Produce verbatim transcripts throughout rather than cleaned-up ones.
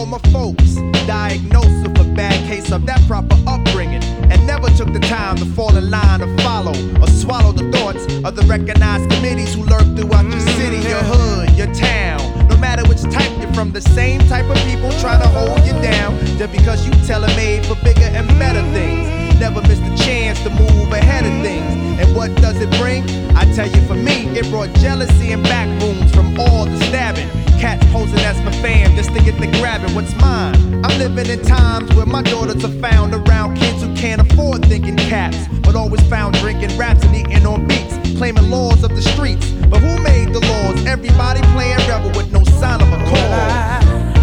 all my folks diagnosed with a bad case of that proper upbringing, and never took the time to fall in line or follow or swallow the thoughts of the recognized committees who lurk throughout your city, your hood, your town. No matter which type you're from, the same type of people try to hold you down just because you tailor-made for bigger and better things. Never missed a chance to move ahead of things. And what does it bring? I tell you, for me, it brought jealousy and back rooms from all the stabbing. Cats posing as my fam just to get the grabbing what's mine. I'm living in times where my daughters are found around kids who can't afford thinking caps, but always found drinking raps and eating on beats, claiming laws of the streets. But who made the laws? Everybody playing rebel with no sign of a cause.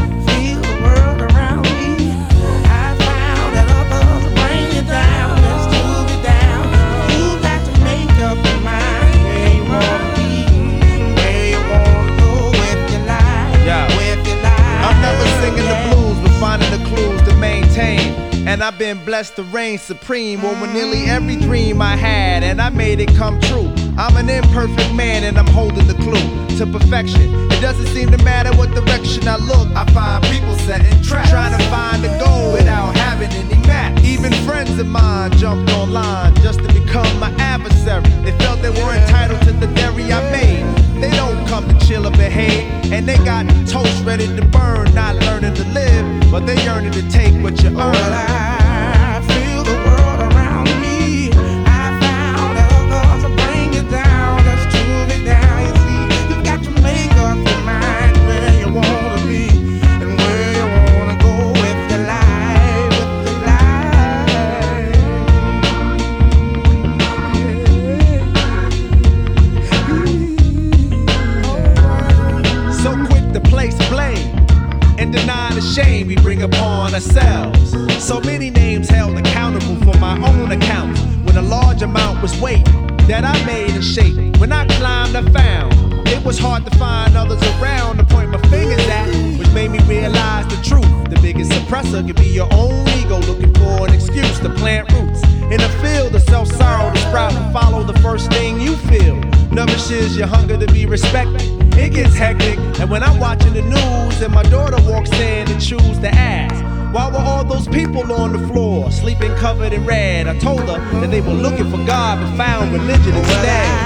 And I've been blessed to reign supreme over nearly every dream I had, and I made it come true. I'm an imperfect man and I'm holding the clue to perfection. It doesn't seem to matter what direction I look, I find people setting traps, trying to find a goal without having any maps. Even friends of mine jumped online just to become my adversary. They felt they were entitled to the dairy I made. They don't come to chill or behave, and they got toast ready to burn, not learning to live, but they yearning to take what you earn. Well, I feel the world around me. I found that others will bring you down. That's truly down. You see, you got to make up your mind where you wanna be and where you wanna go with your life, with your life. So quick to place blame and deny the shame we bring upon ourselves. So many names held accountable for my own account, when a large amount was weight that I made and shaped. When I climbed, I found it was hard to find others around to point my fingers at, which made me realize the truth. The biggest suppressor can be your own ego, looking for an excuse to plant roots in a field of self-sorrow to sprout and follow the first thing you feel. Nourishes your hunger to be respected. It gets hectic, and when I'm watching the news and my daughter walks in and chooses to ask, why were all those people on the floor, sleeping covered in red? I told her that they were looking for God but found religion instead.